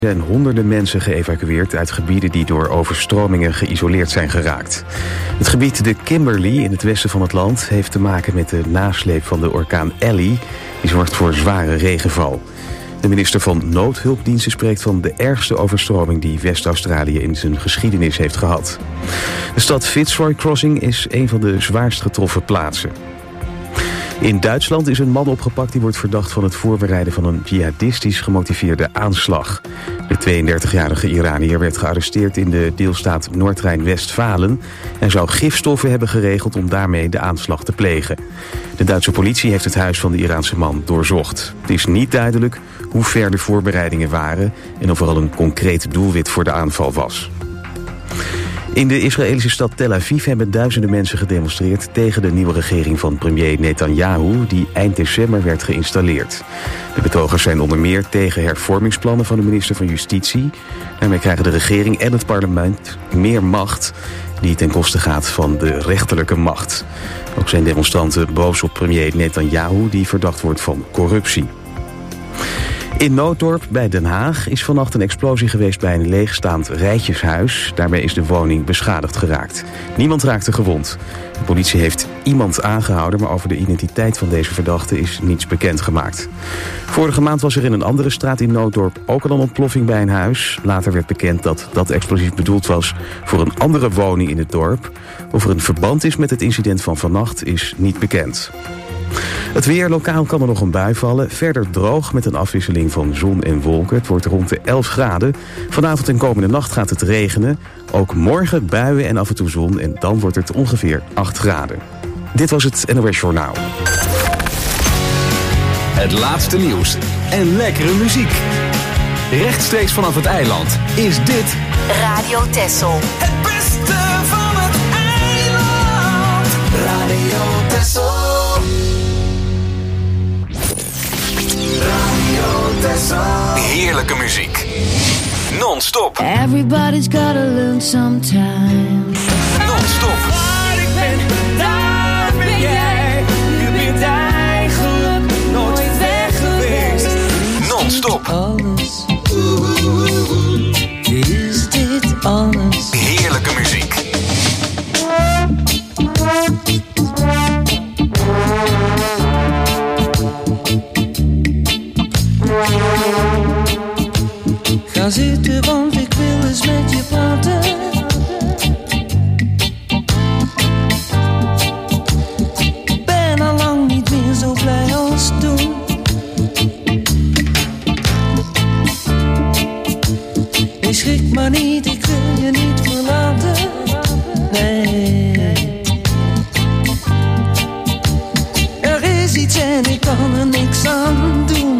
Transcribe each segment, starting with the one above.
Er zijn honderden mensen geëvacueerd uit gebieden die door overstromingen geïsoleerd zijn geraakt. Het gebied de Kimberley in het westen van het land heeft te maken met de nasleep van de orkaan Ellie. Die zorgt voor zware regenval. De minister van Noodhulpdiensten spreekt van de ergste overstroming die West-Australië in zijn geschiedenis heeft gehad. De stad Fitzroy Crossing is een van de zwaarst getroffen plaatsen. In Duitsland is een man opgepakt die wordt verdacht van het voorbereiden van een jihadistisch gemotiveerde aanslag. De 32-jarige Iranier werd gearresteerd in de deelstaat Noord-Rijn-Westfalen en zou gifstoffen hebben geregeld om daarmee de aanslag te plegen. De Duitse politie heeft het huis van de Iraanse man doorzocht. Het is niet duidelijk hoe ver de voorbereidingen waren en of er al een concreet doelwit voor de aanval was. In de Israëlische stad Tel Aviv hebben duizenden mensen gedemonstreerd tegen de nieuwe regering van premier Netanyahu, die eind december werd geïnstalleerd. De betogers zijn onder meer tegen hervormingsplannen van de minister van Justitie. Daarmee krijgen de regering en het parlement meer macht, die ten koste gaat van de rechterlijke macht. Ook zijn demonstranten boos op premier Netanyahu, die verdacht wordt van corruptie. In Nooddorp bij Den Haag is vannacht een explosie geweest bij een leegstaand rijtjeshuis. Daarbij is de woning beschadigd geraakt. Niemand raakte gewond. De politie heeft iemand aangehouden, maar over de identiteit van deze verdachte is niets bekendgemaakt. Vorige maand was er in een andere straat in Nooddorp ook al een ontploffing bij een huis. Later werd bekend dat dat explosief bedoeld was voor een andere woning in het dorp. Of er een verband is met het incident van vannacht is niet bekend. Het weer, lokaal kan er nog een bui vallen. Verder droog met een afwisseling van zon en wolken. Het wordt rond de 11 graden. Vanavond en komende nacht gaat het regenen. Ook morgen buien en af en toe zon. En dan wordt het ongeveer 8 graden. Dit was het NOS Journaal. Het laatste nieuws en lekkere muziek. Rechtstreeks vanaf het eiland is dit Radio Texel. Het beste van het eiland. Radio Texel. heerlijke muziek. Non-stop. Everybody's gotta learn sometime. Non-stop. Ik ben daar ben jij. Je bent eigenlijk nooit weg geweest. Non-stop. Alles. Is dit alles? Heerlijke muziek. Ga zitten, want ik wil eens met je praten. Ik ben al lang niet meer zo blij als toen. Je schrik maar niet, ik wil je niet verlaten. Nee. Er is iets en ik kan er niks aan doen.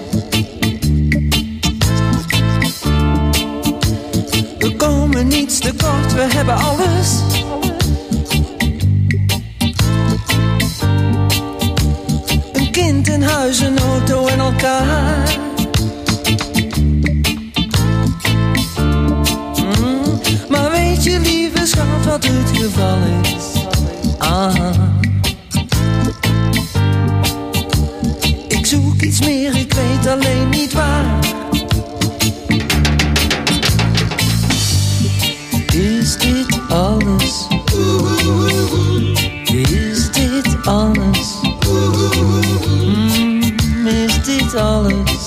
We komen niets tekort, we hebben alles. Een kind, een huis, een auto en elkaar. Maar weet je, lieve schat, wat het geval is? Ik zoek iets meer, ik weet alleen niet waar. Is dit alles? Is dit alles? Is dit alles?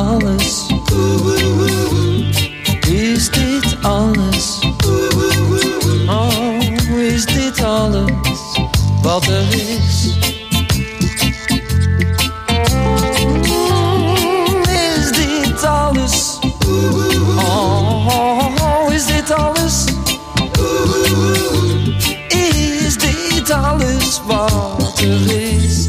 alles? Is dit alles? Oh, is dit alles wat er is? Is dit alles? Oh, is dit alles? Is dit alles wat er is?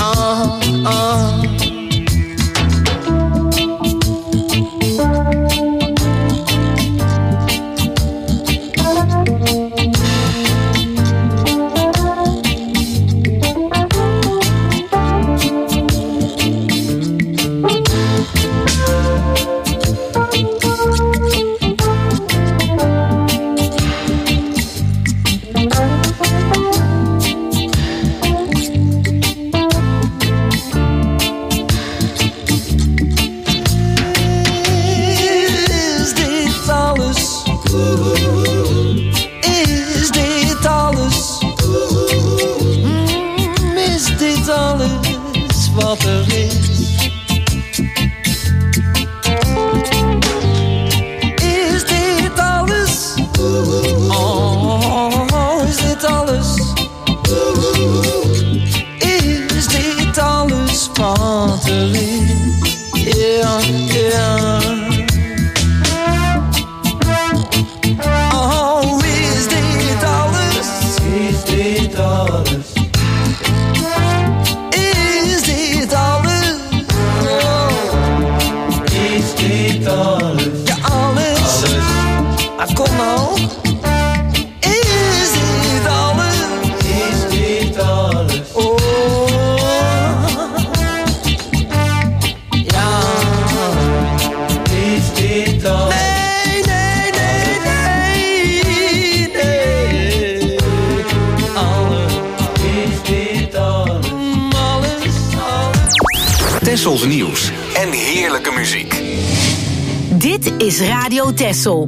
Tessels nieuws en heerlijke muziek. Dit is Radio Tessel.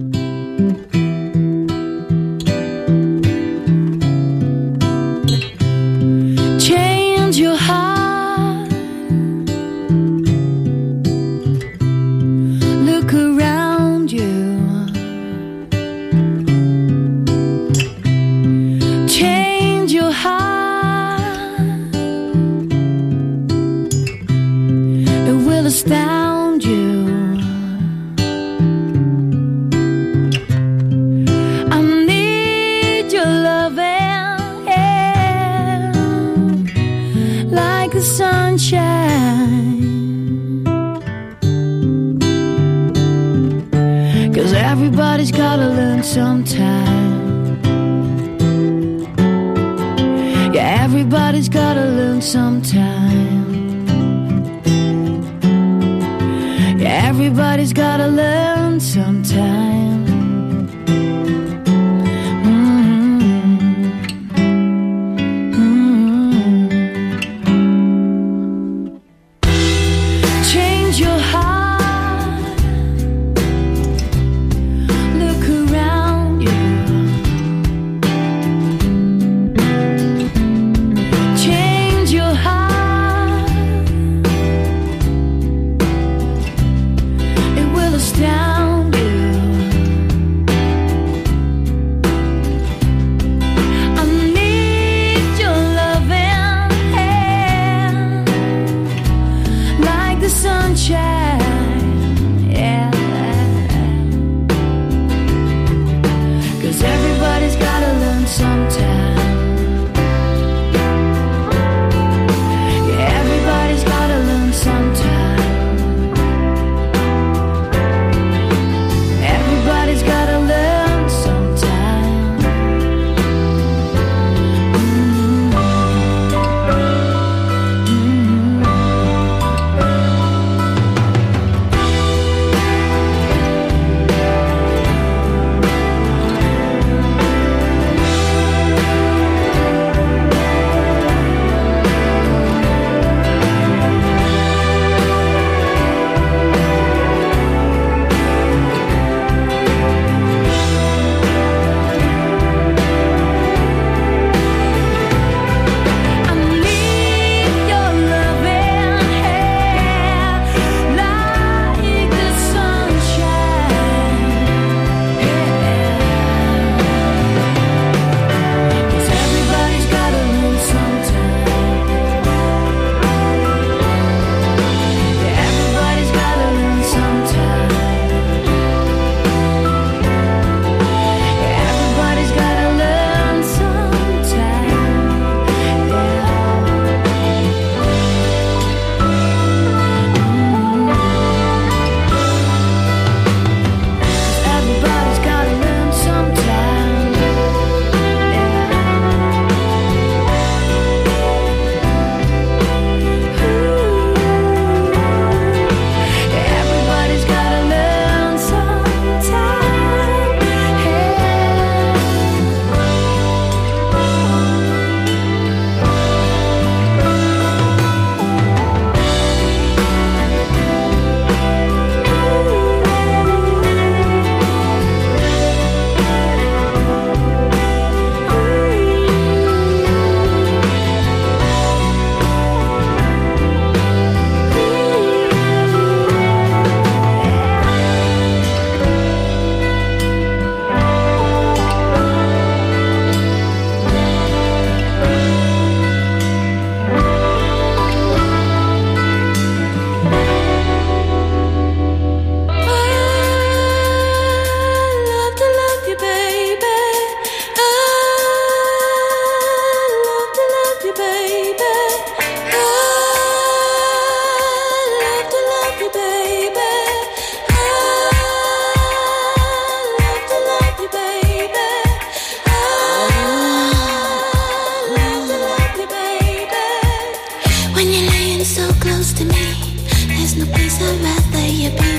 Change your heart. Look around you. Change your heart. It will astound you. Sunshine, 'cause everybody's gotta learn sometime. Yeah, everybody's gotta learn sometime. Yeah, everybody's gotta learn sometime. Astound you.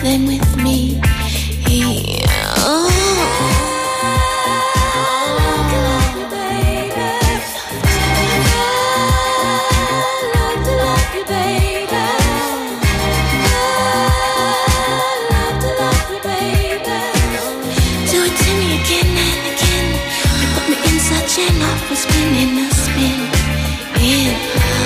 than with me. Spinning a spin in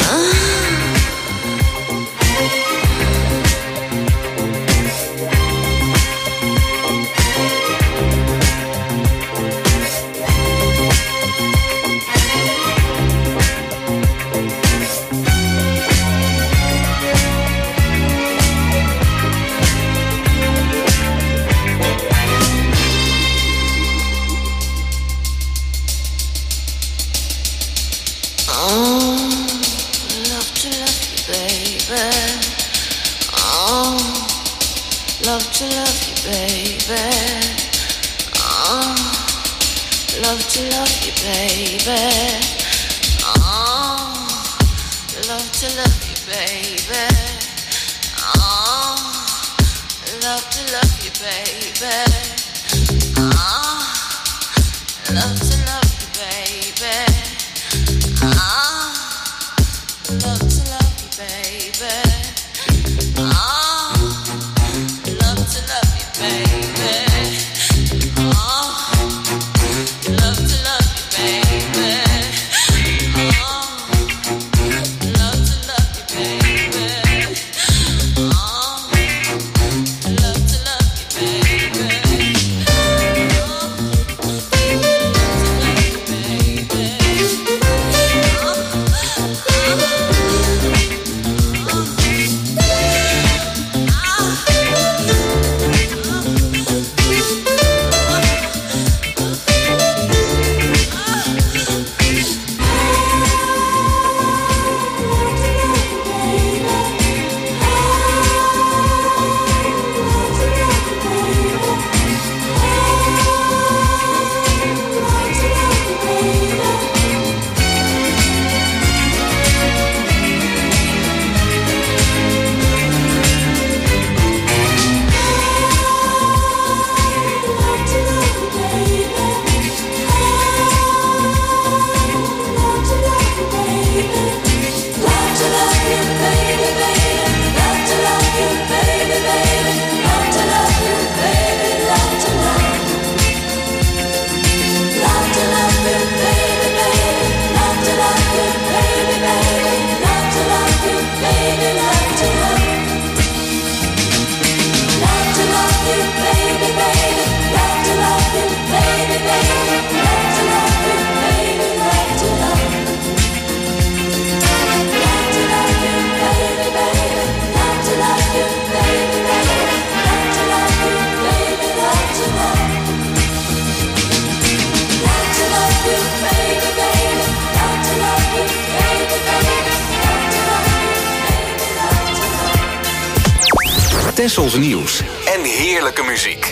Tessels nieuws en heerlijke muziek.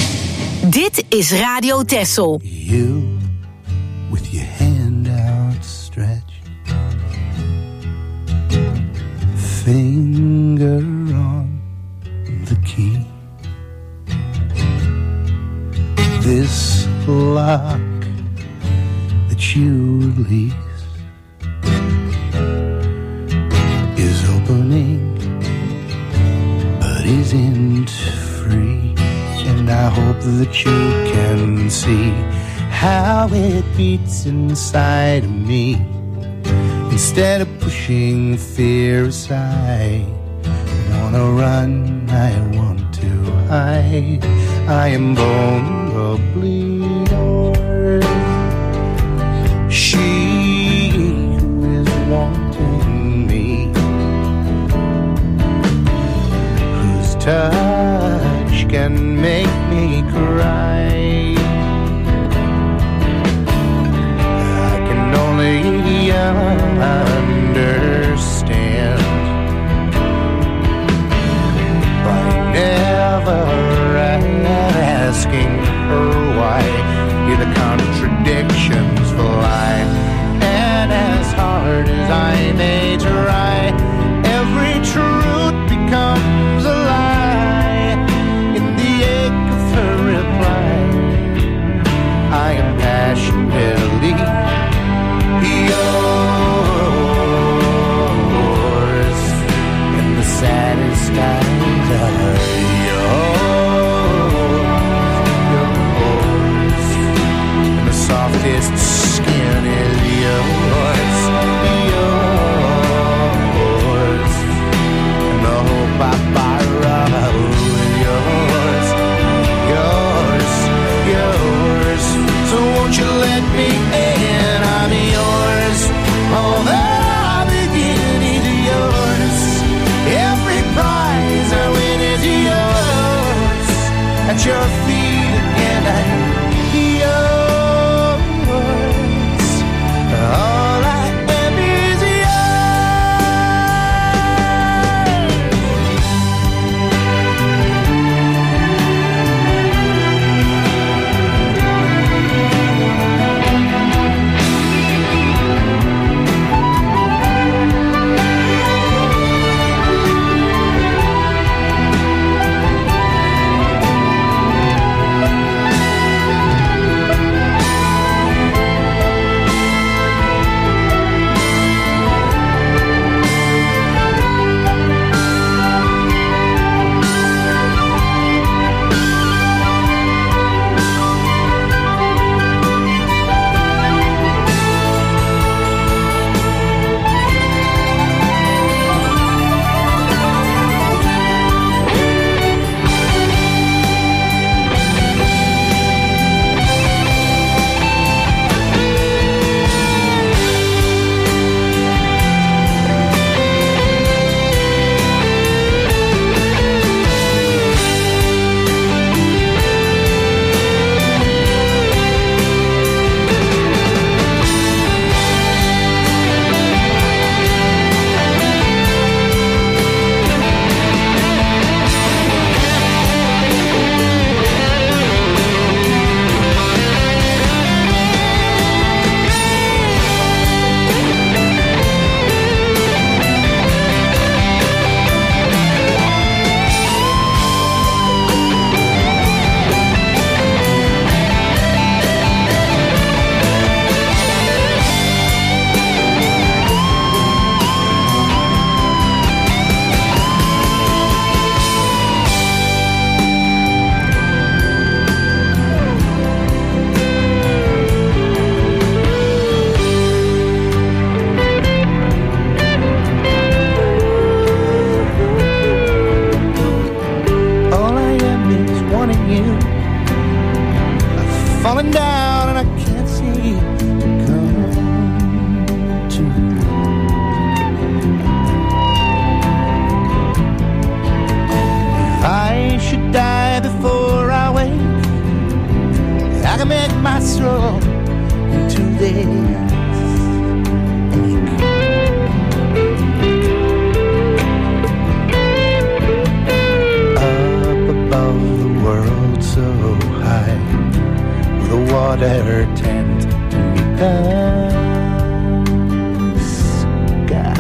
Dit is Radio Tessel. You with your hand outstretched, finger on the key. This lock that you release is opening, isn't free, and I hope that you can see how it beats inside of me. Instead of pushing fear aside, I wanna run, I want to hide. I am vulnerably yours. She who is wanting me, touch can make me cry. I can only understand by never asking her why. Hear the contradictions fly, and as hard as I may try, every truth becomes a lie. your feet again. I'm yours. All I am is falling down and I can't see to come to. If I should die before I wake, I can make my soul into this. Water tend to meet the sky.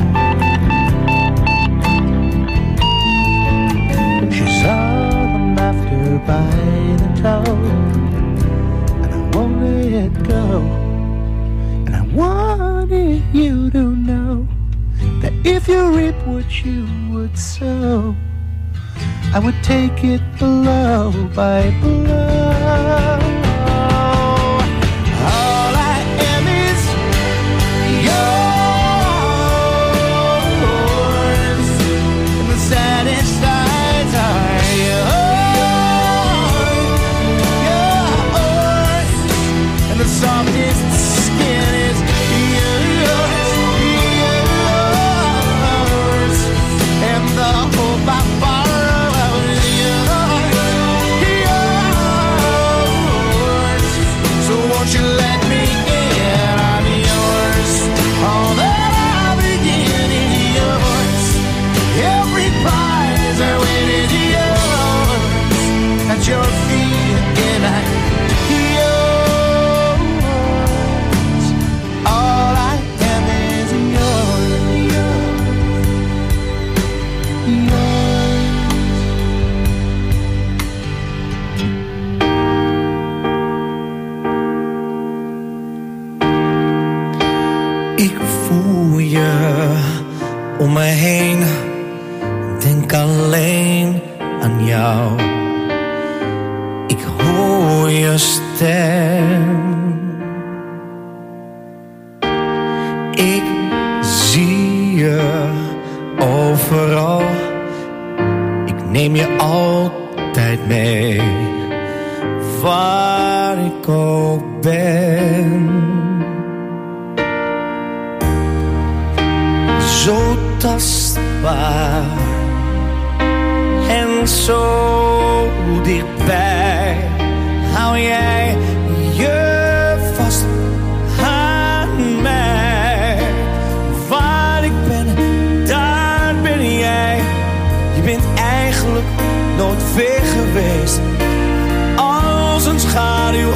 She saw them after by the toe, and I won't let go. And I wanted you to know that if you reap what you would sow, I would take it blow by blow. Your feet and I yours. All I am is yours. Ik voel je om me heen, denk alleen aan jou. Ik hoor je stem. Ik zie je overal. Ik neem je altijd mee, waar ik ook ben. Zo tastbaar en zo dichtbij. geweest. Als een schaduw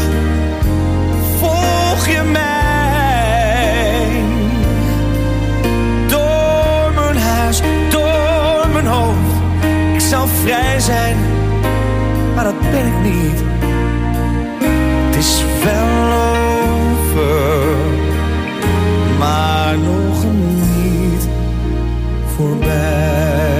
volg je mij. Door mijn huis, door mijn hoofd. Ik zou vrij zijn, maar dat ben ik niet. Het is wel over, maar nog niet voorbij.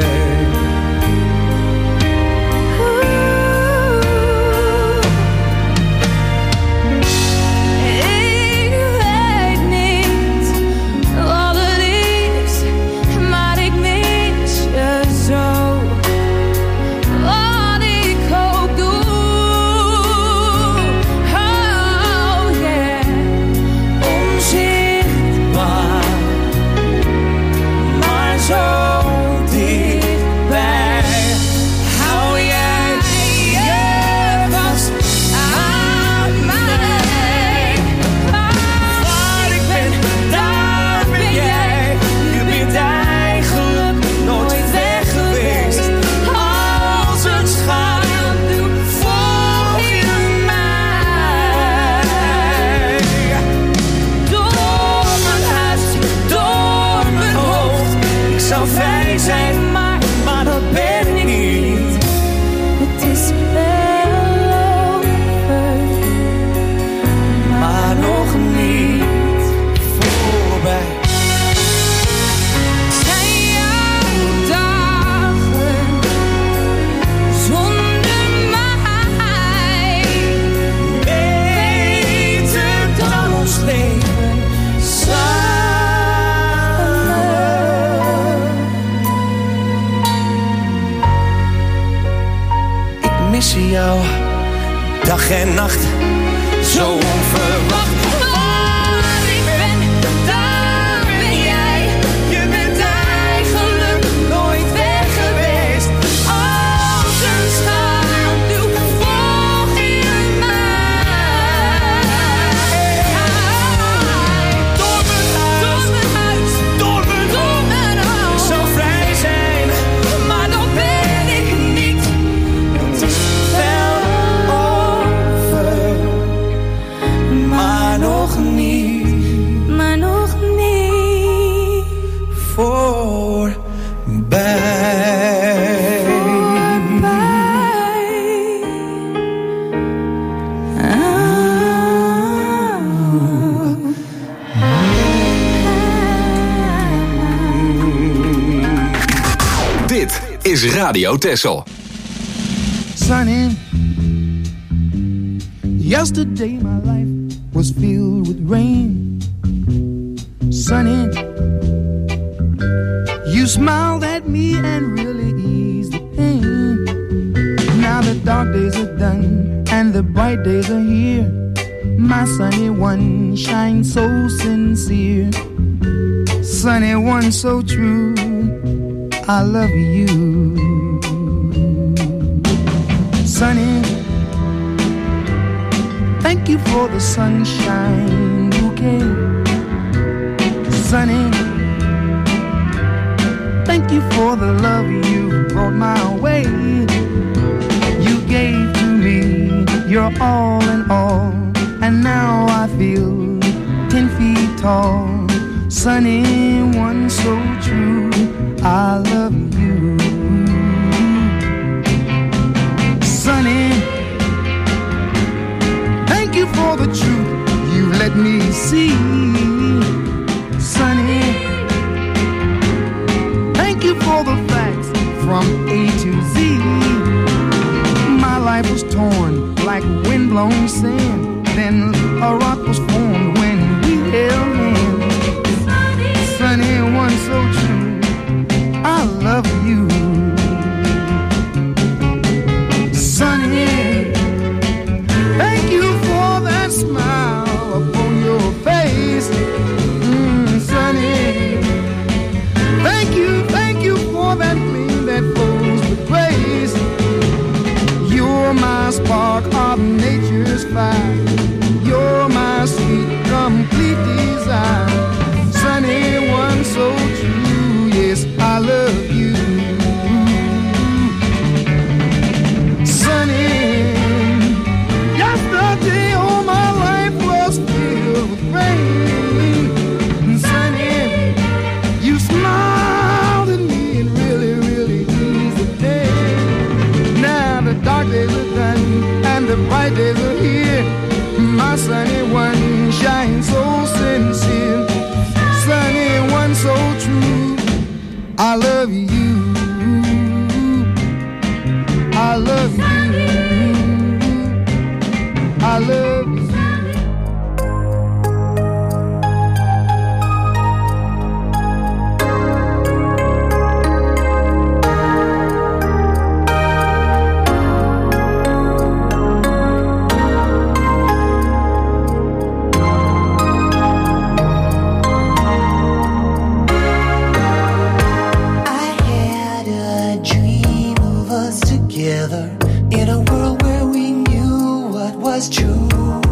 Dag en nacht, zo onverwacht. Waar ik ben, daar ben jij. Je bent eigenlijk nooit weg geweest. Als een schaduw volg je mij. Door mijn huis, door mijn hoofd. Ik zou vrij zijn, maar dat ben ik niet. Het is wel Dit is Radio Texel. Sunny, yesterday my life was filled with rain. Sunny, you smiled at me and really eased the pain. Now the dark days are done and the bright days are here. My sunny one shines so sincere. Sunny one so true, I love you. Sunny, thank you for the sunshine bouquet. Sunny, thank you for the love you brought my way. You gave to me your all in all, and now I feel 10 feet tall. Sunny one so true, I love you. Sunny, thank you for the truth you let me see. Sunny, thank you for the facts from A to Z. My life was torn like windblown sand, then a rock was formed when we held hands. Sunny one so true, I love you. Sunny, thank you for that smile upon your face. Sunny, thank you for that gleam that flows with grace. You're my spark of nature's fire. You're my sweet, complete desire. Sunny one so true, yes, I love you. Sunny, bright days are here. My sunny one shines so sincere. Sunny one so true. I love you. I love you. I love you. In a world where we knew what was true.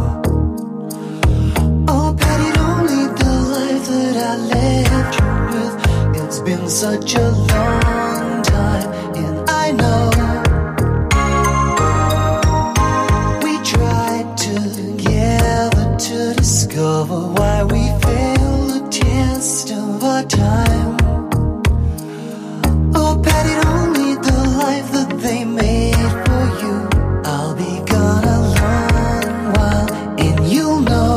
Oh, Patty, don't leave the life that I left you with. It's been such a long time, and I know we tried together to discover why we failed the test of our time. Oh, Patty, don't leave the life that they made for you. I'll be gone a long while, and you'll know.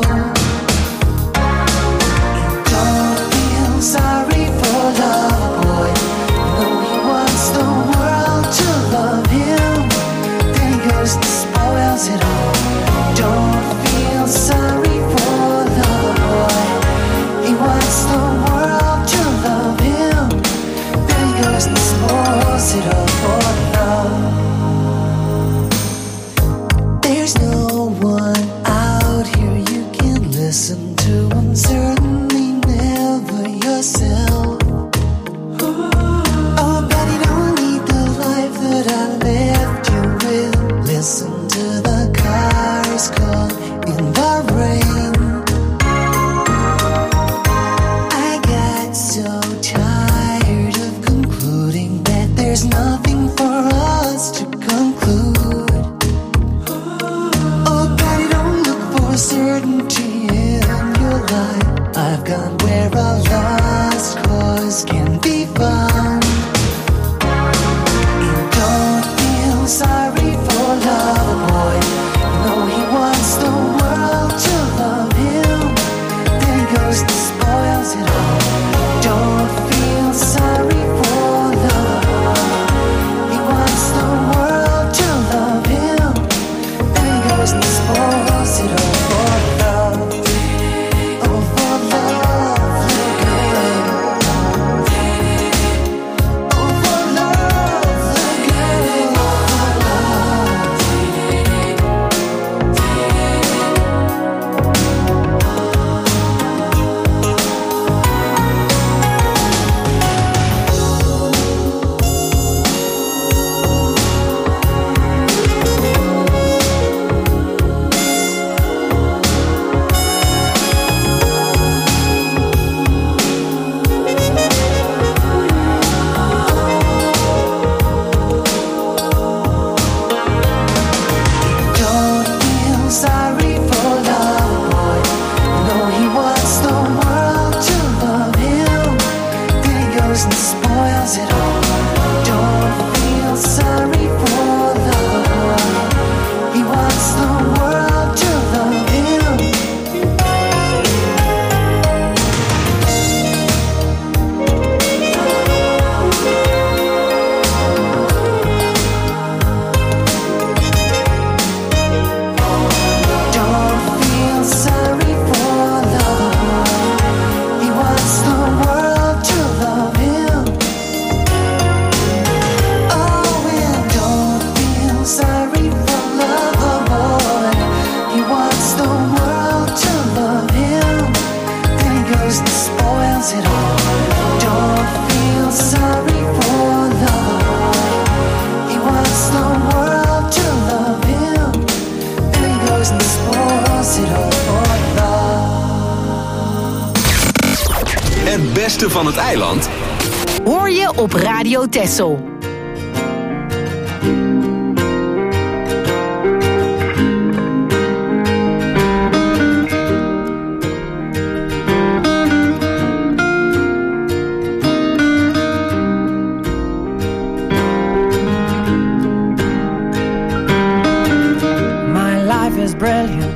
And don't feel sorry for love, boy. No, he wants the world to love him. Then he goes and spoils it all. Don't feel sorry for love, boy. He wants the world to love him. Then he goes and spoils it all for love. There's no one out here you can listen to, and certainly never yourself. Oh, Betty, don't need the life that I left you with. Listen to the cars call in the rain. I got so tired of concluding that there's nothing for us to conclude. Certainty in your life. I've gone where a lost cause can be found. And don't feel sorry for love, boy. No, he wants the world to love him. Then he goes and spoils it all. Don't feel sorry for love. He wants the world to love him. Then he goes and spoils it all. Het beste van het eiland hoor je op Radio Texel. My brilliant.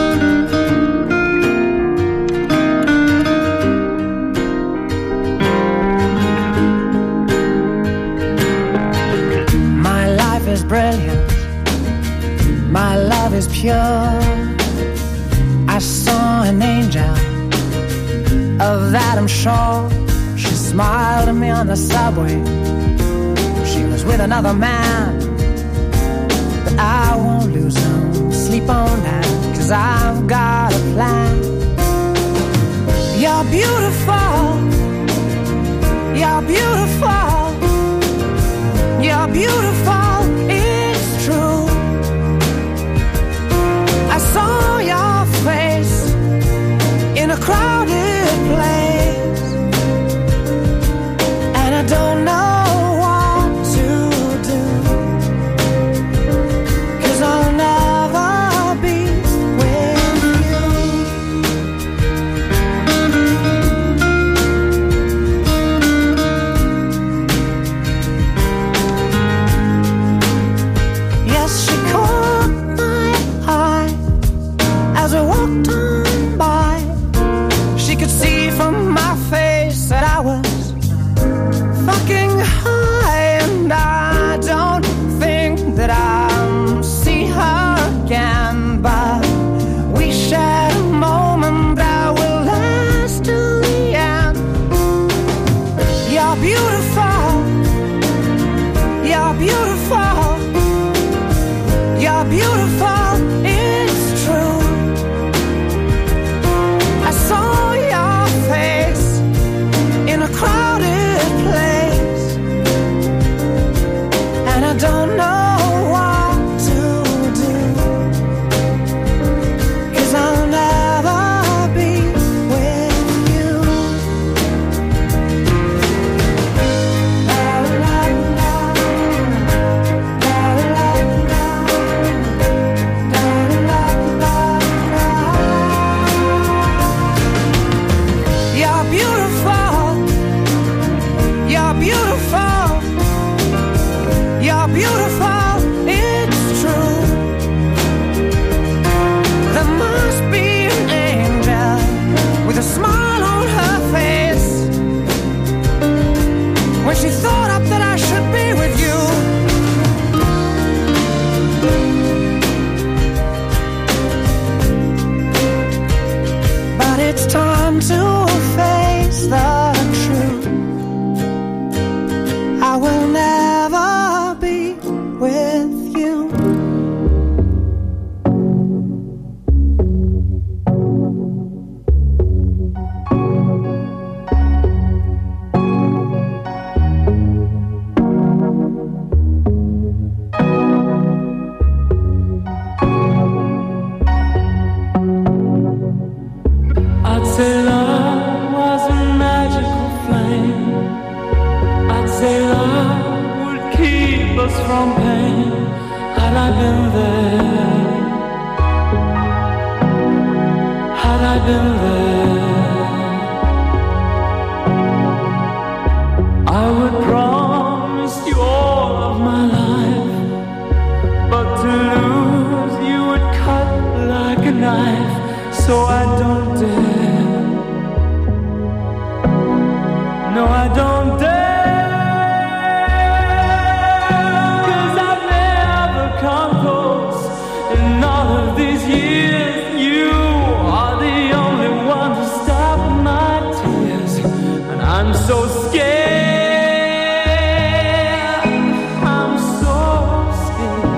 My life is brilliant. My love is pure. I saw an angel, of that I'm sure. She smiled at me on the subway. She was with another man, but I won't lose no sleep on that, 'cause I've got a plan. You're beautiful. You're beautiful. You're beautiful. It's true. I saw your face in a crowded place, and I don't know what to do, 'cause I'll never be with you. Yes, she caught my eye as we walked on by. She could see from my face that I was fucking high, and I don't think that I'll see her again, but we shared a moment that will last till the end. You're beautiful. You're beautiful. You're beautiful. It's true. I saw your face in a crowded place, and I don't know what to do, 'cause I'll never be with you. La la la, la la la, la la la. You're beautiful. You're beautiful. You're beautiful. It's true. There must be an angel with a smile on her face when she thought up that I should be with you. But it's time to face the truth. I will never be with you. I'd say love was a magical flame. I'd say love would keep us from pain. Had I been there, had I been there, I would promise you all of my life. But to lose you would cut like a knife, so I don't dare. No, I don't dare, 'cause I've never come close in all of these years. You are the only one to stop my tears, and I'm so scared. I'm so scared.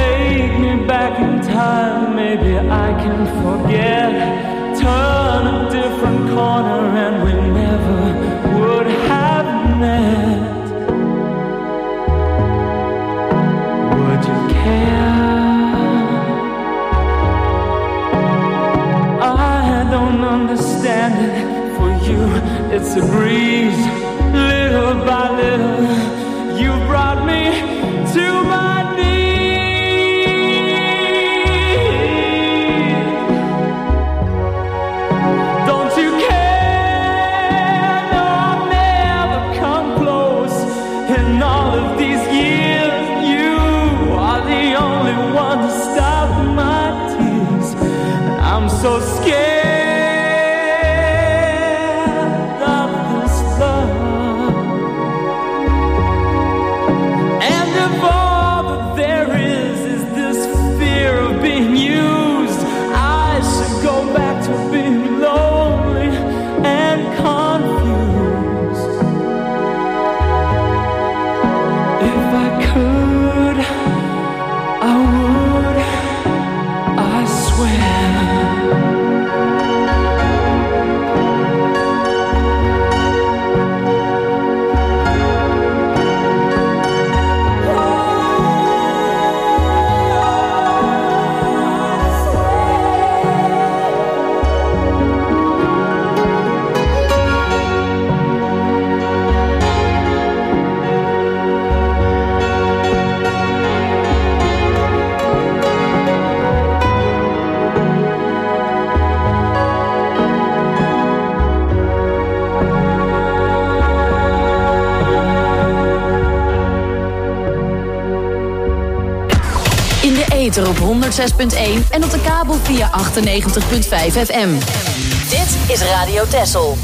Maybe I can forget. Turn corner and we never would have met. Would you care? I don't understand it. For you, it's a breeze. Little by little, you brought me to my knees. Don't you care? No, I'll never come close. In all of these years, you are the only one to stop my tears. And I'm so scared. Op 106.1 en op de kabel via 98.5 FM. Dit is Radio Texel.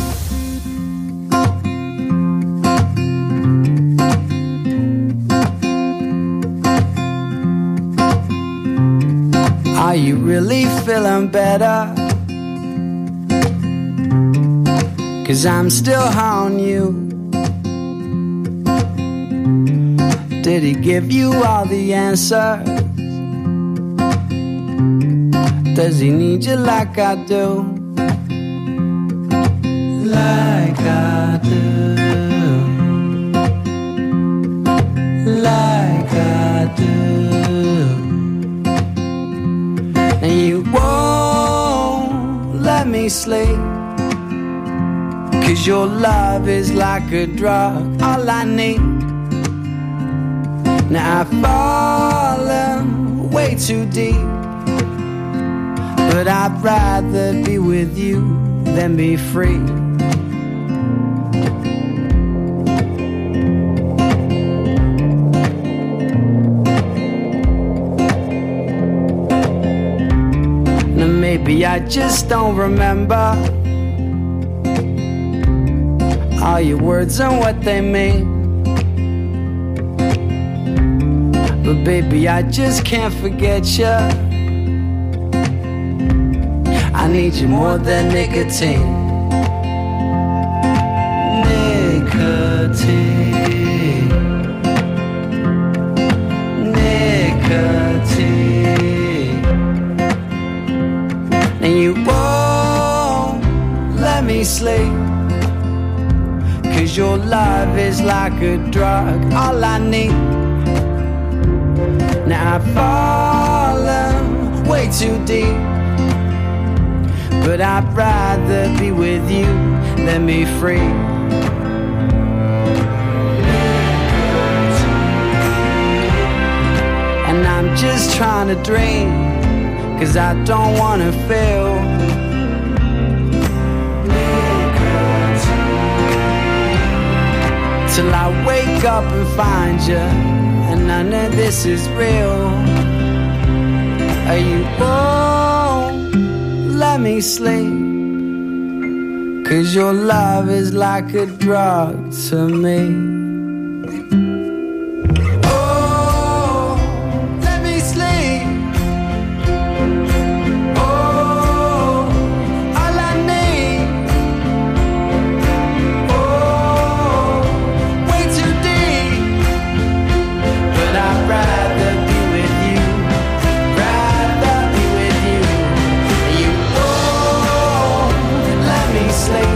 Are you really feeling better? 'Cause I'm still on you. Did he give you all the answers? Does he need you like I do? Like I do. Like I do. And you won't let me sleep, 'cause your love is like a drug, all I need. Now I've fallen way too deep, but I'd rather be with you than be free. Now maybe I just don't remember all your words and what they mean, but baby I just can't forget you. I need you more than nicotine. Nicotine. Nicotine. And you won't let me sleep, 'cause your love is like a drug, all I need. Now I've fallen way too deep, but I'd rather be with you than be free. And I'm just trying to dream, 'cause I don't wanna feel. Till I wake up and find you, and none of this is real. You won't let me sleep, 'cause your love is like a drug to me. Slave.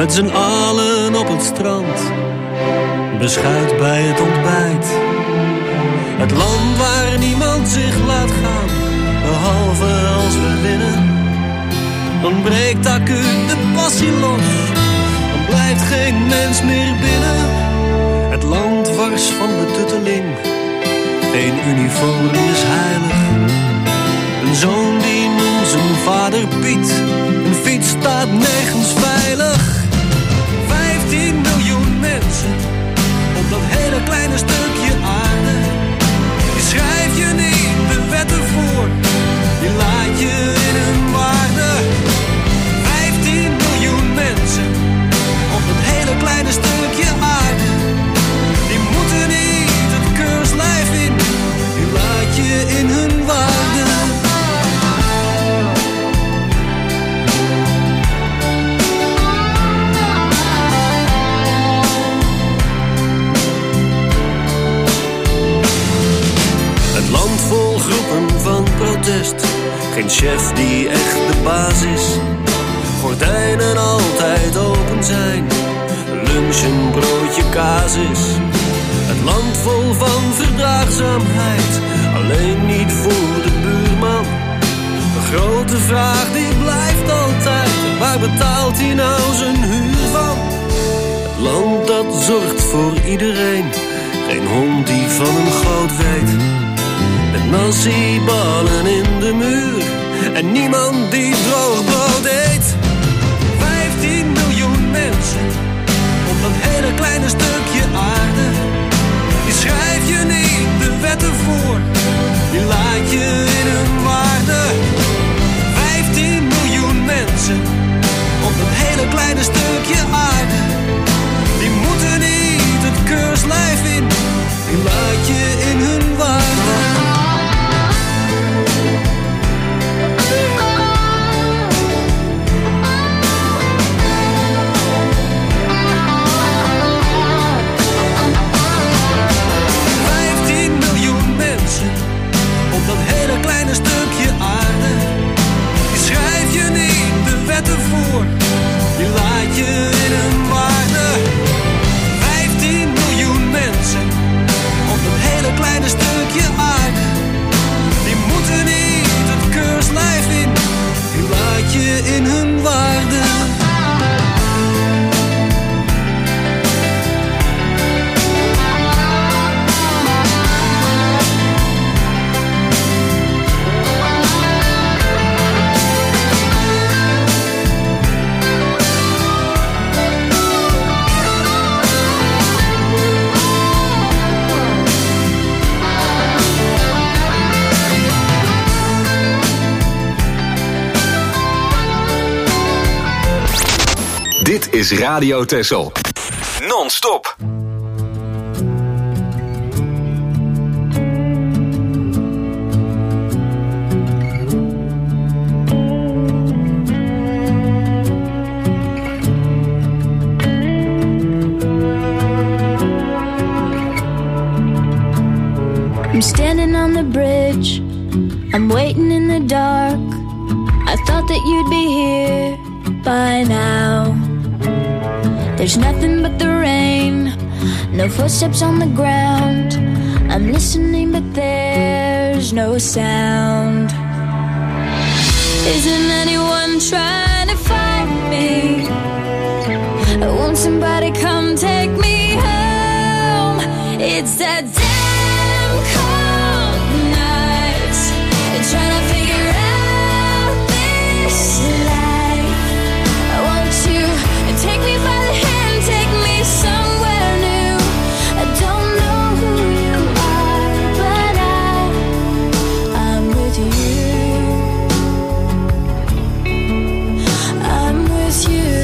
met z'n allen op het strand. Beschuit bij het ontbijt. Het land waar niemand zich laat gaan, behalve als we winnen. Dan breekt acuut de passie los, dan blijft geen mens meer binnen. Het land wars van betutteling, geen uniform is heilig. Een zoon die noemt zijn vader Piet, een fiets staat nergens veilig. 15 miljoen mensen op dat hele kleine stukje aarde. Die schrijf je niet de wetten voor, die laat je in hun waarde. 15 miljoen mensen op dat hele kleine stukje aarde. Die moeten niet het keurslijf in, die laat je in hun waarde. Het land vol groepen van protest, geen chef die echt de baas is. Gordijnen altijd open zijn, lunch een broodje kaas is. Het land vol van verdraagzaamheid, alleen niet voor de buurman. De grote vraag die blijft altijd, waar betaalt hij nou zijn huur van? Het land dat zorgt voor iedereen, geen hond die van een goot weet. Met nasi-ballen in de muur en niemand die droog brood eet. 15 miljoen mensen op dat hele kleine stukje aarde. Die schrijf je niet de wetten voor, die laat je in hun waarde. 15 miljoen mensen op dat hele kleine stukje aarde. Die moeten niet het keurslijf in, die laat je in hun waarde. Op dat hele kleine stukje aarde, die schrijf je niet de wetten voor, die laat je in hun waarde. 15 miljoen mensen op dat hele kleine stukje aarde, die moeten niet het keurslijf in, die laat je in hun waarde. Dit is Radio Texel. Non-stop. I'm standing on the bridge, I'm waiting in the dark. I thought that you'd be here by now. There's nothing but the rain, no footsteps on the ground. I'm listening but there's no sound. Isn't anyone trying to find me? Won't somebody come take me home? It's that damn cold night, trying to figure out this life. Won't you take me by the hand, take me somewhere new? I don't know who you are, but I'm with you. I'm with you.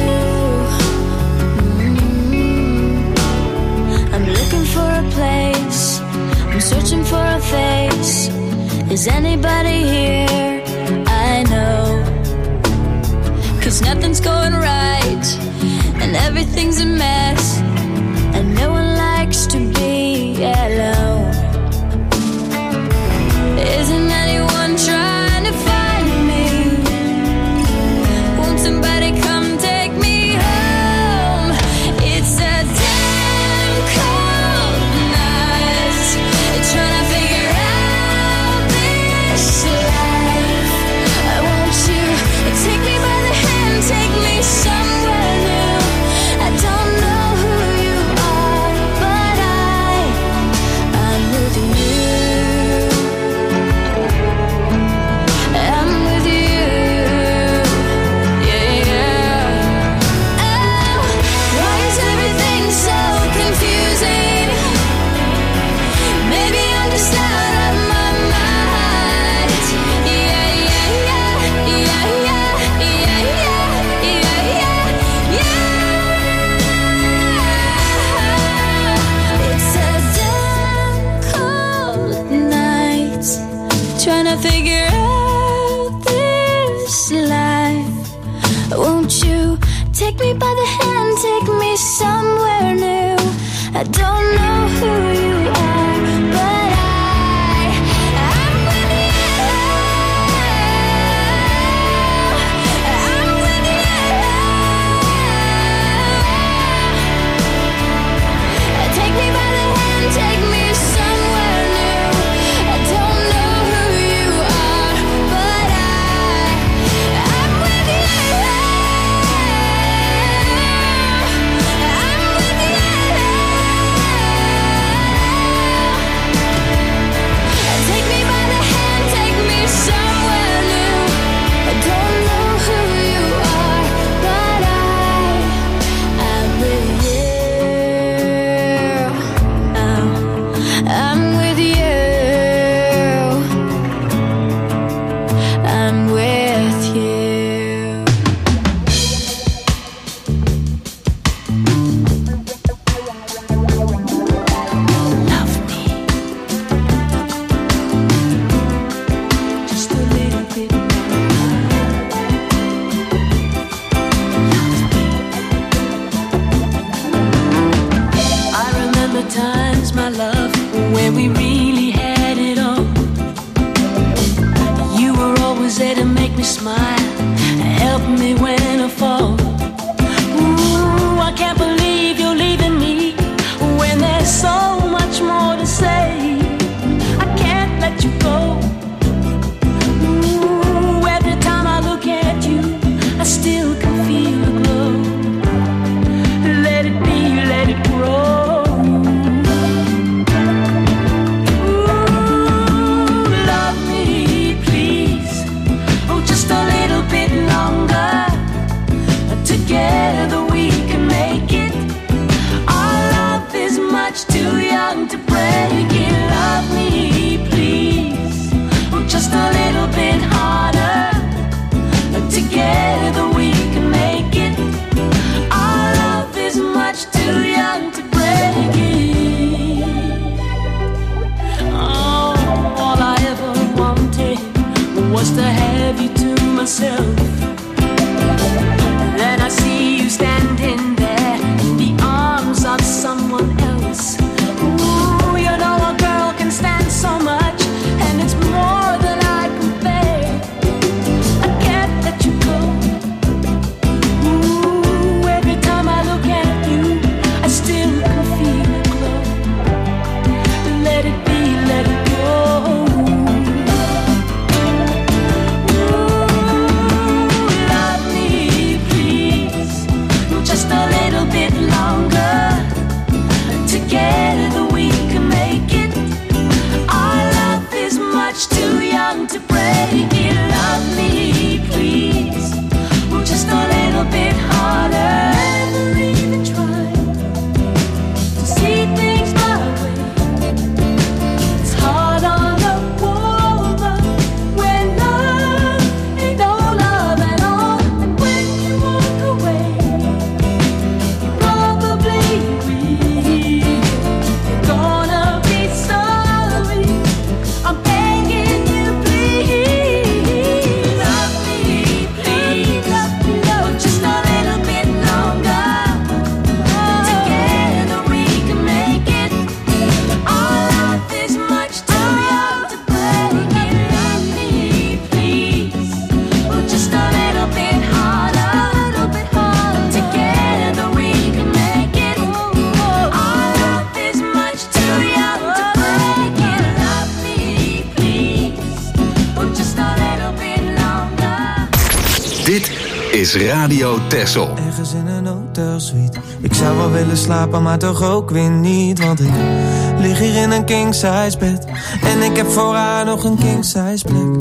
I'm looking for a place, I'm searching for a face. Is anybody here? I know, 'cause nothing's going right and everything's a mess, and no one likes to be alone. Isn't anyone trying to find me? Won't somebody come take me home? where we really had it all. You were always there to make me smile, help me when I fall. Ooh, I can't believe you're leaving me when there's so much more to say. I can't let you go. Ooh, every time I look at you, I still can feel the glow. Let it be, let it grow. Ooh, love me, please. Oh, just a little bit longer. Together we can make it. Our love is much too young to break it. Love me, please. Oh, just a little bit harder. Together we can make it. Our love is much too young to break it. Oh, all I ever wanted was to have you to myself. Then I see you standing there in the arms of someone else. Ooh, you know a girl can stand so much, and it's more than I can bear. I can't let you go. Ooh, every time I look at you, I still can feel it glow. Let it be, let it go. Just a little bit longer. Together we can make it. Our love is much too young to break it. Love me, please. Just a little bit harder. Never even tried to see things my way. It's hard on a woman when love ain't no love at all. And when you walk away, gonna be sorry. I'm begging you, please. Love me, please. Oh, just a little bit longer. Together we can make it. Our love is much too young to break it. Love me, please. Oh, just a little bit harder. Together we can make it. Our love is much too young to break it. Love me, please. Oh, just a little bit longer. Dit is Radio Texel. Ergens in een hotelsuite. Ik zou wel willen slapen, maar toch ook weer niet. Want ik lig hier in een king-size bed. En ik heb voor haar nog een king-size plek.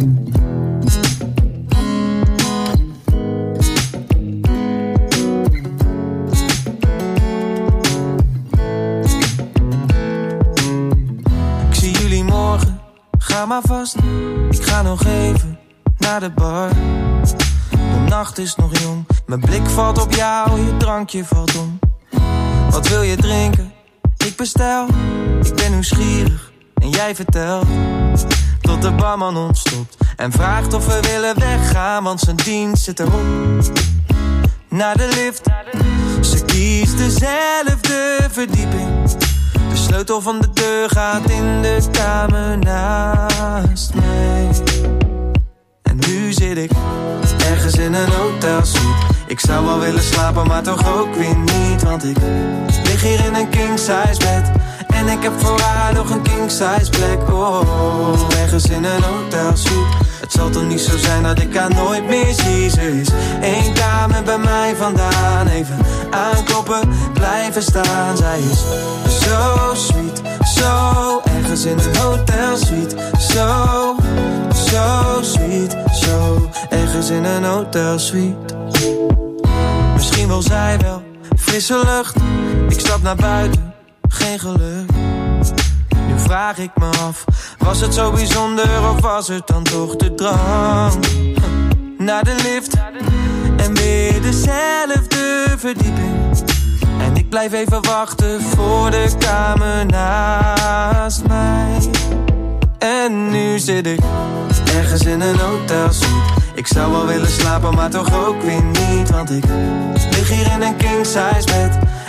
Ik zie jullie morgen, ga maar vast. Ik ga nog even naar de bar. De nacht is nog jong, mijn blik valt op jou, je drankje valt om. Wat wil je drinken? Ik bestel, ik ben nieuwsgierig en jij vertelt. Tot de barman ontstopt en vraagt of we willen weggaan, want zijn dienst zit erop. Naar de lift, ze kiest dezelfde verdieping. De sleutel van de deur gaat in de kamer naast mij. En nu zit ik ergens in een hotelsuite. Ik zou wel willen slapen, maar toch ook weer niet. Want ik lig hier in een king-size bed. En ik heb voor haar nog een king-size plek. Oh, ergens in een hotelsuite. Het zal toch niet zo zijn dat ik haar nooit meer zie. Ze is 1 kamer bij mij vandaan. Even aankloppen, blijven staan. Zij is zo sweet, zo ergens in een hotelsuite. Zo sweet, zo ergens in een hotelsuite. Misschien wil zij wel frisse lucht. Ik stap naar buiten, geen geluk. Nu vraag ik me af, was het zo bijzonder of was het dan toch de drang? Naar de lift en weer dezelfde verdieping. En ik blijf even wachten voor de kamer naast mij. En nu zit ik ergens in een hotelsuite. Ik zou wel willen slapen, maar toch ook weer niet. Want ik lig hier in een king-size bed. En ik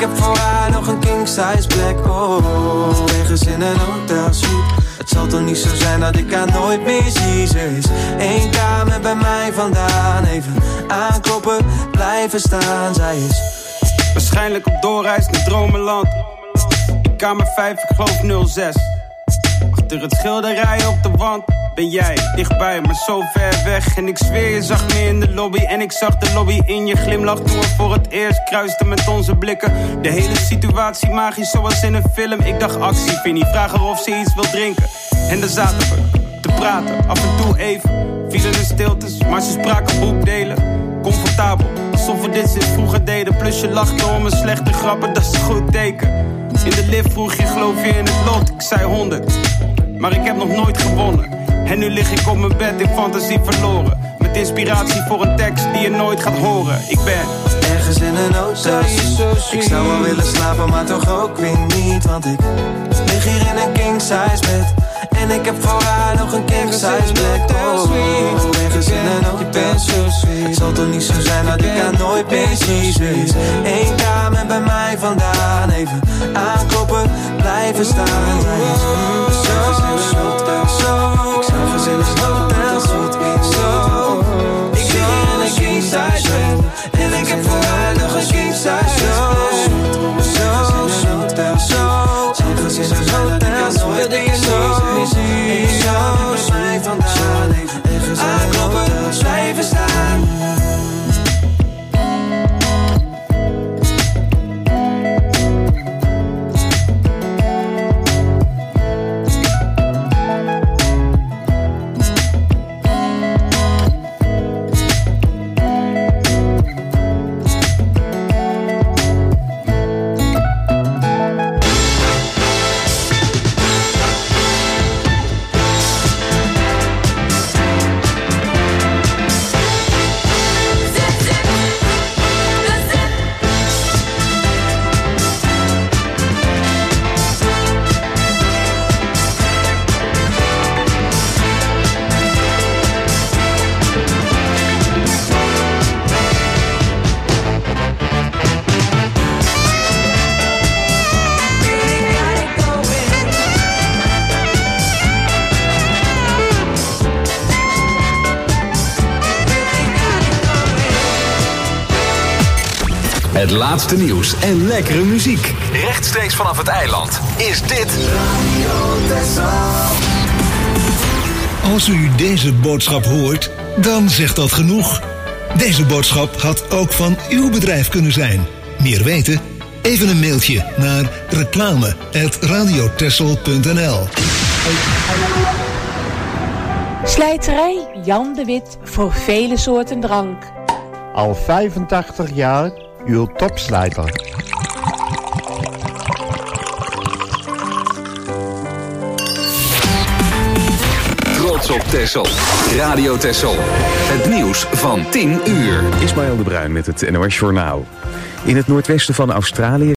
heb voor haar nog een king-size plek. Oh, ergens in een hotelsuite. Het zal toch niet zo zijn dat ik haar nooit meer zie. Ze is 1 kamer bij mij vandaan. Even aankloppen, blijven staan. Zij is waarschijnlijk op doorreis naar dromenland. In kamer 5, ik geloof 06. Achter het schilderij op de wand ben jij dichtbij, maar zo ver weg. En ik zweer, je zag me in de lobby. En ik zag de lobby in je glimlach toen we voor het eerst kruisten met onze blikken. De hele situatie magisch zoals in een film. Ik dacht actie, Vinnie, vraag haar of ze iets wil drinken. En daar zaten we te praten, af en toe even. Vielen de stiltes, maar ze spraken boekdelen. Comfortabel, alsof we dit sinds vroeger deden. Plus je lachte om mijn slechte grappen, dat is een goed teken. In de lift vroeg je, geloof je in het lot? Ik zei 100, maar ik heb nog nooit gewonnen. En nu lig ik op mijn bed in fantasie verloren. Met inspiratie voor een tekst die je nooit gaat horen. Ik ben ergens in een hotelsuite. Ik zou wel willen slapen, maar toch ook weer niet. Want ik lig hier in een king-size bed. En ik heb voor haar nog een king-size plek. Oh, ergens in een hotelsuite. Het zal toch niet zo zijn dat ik haar nooit meer zie. Ze is 1 kamer bij mij vandaan. Even aankloppen, blijven staan. Ergens in een hotelsuite. Ik lig hier in een king-size bed. En ik heb voor haar nog een king-size plek. Ergens in een hotelsuite. Ik zou mij vandaan even aankloppen, blijven staan. Het laatste nieuws en lekkere muziek. Rechtstreeks vanaf het eiland is dit Radio Texel. Als u deze boodschap hoort, dan zegt dat genoeg. Deze boodschap had ook van uw bedrijf kunnen zijn. Meer weten? Even een mailtje naar reclame@radiotexel.nl. Slijterij Jan de Wit voor vele soorten drank. Al 85 jaar uw topslijter. Trots op Texel. Radio Texel. Het nieuws van 10 uur. Ismaël de Bruin met het NOS Journaal. In het noordwesten van Australië